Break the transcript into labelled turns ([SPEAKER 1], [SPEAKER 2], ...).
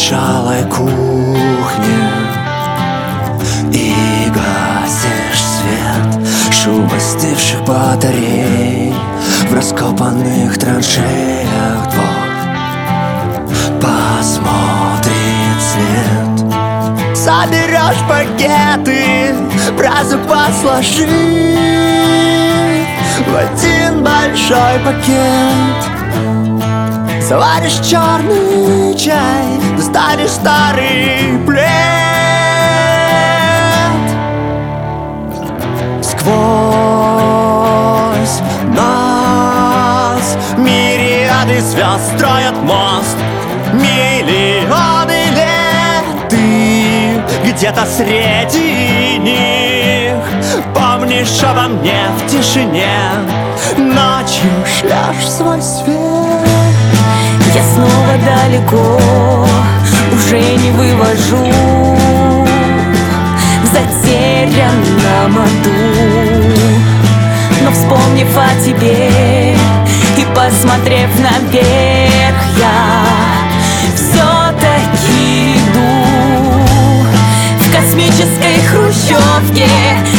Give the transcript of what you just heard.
[SPEAKER 1] обветшалой кухне и гасишь свет. Шум остывших батарей в раскопанных траншеях двор посмотрит свет. Соберешь пакеты, про запас сложи в один большой пакет. Заваришь черный чай, достанешь старый плед. Сквозь нас мириады звезд строят мост. Миллионы лет ты где-то среди них. Помнишь обо мне в тишине, ночью шлешь свой свет.
[SPEAKER 2] Я снова далеко, уже не вывожу в затерянном аду. Но вспомнив о тебе и посмотрев наверх, я все-таки иду в космической хрущевке.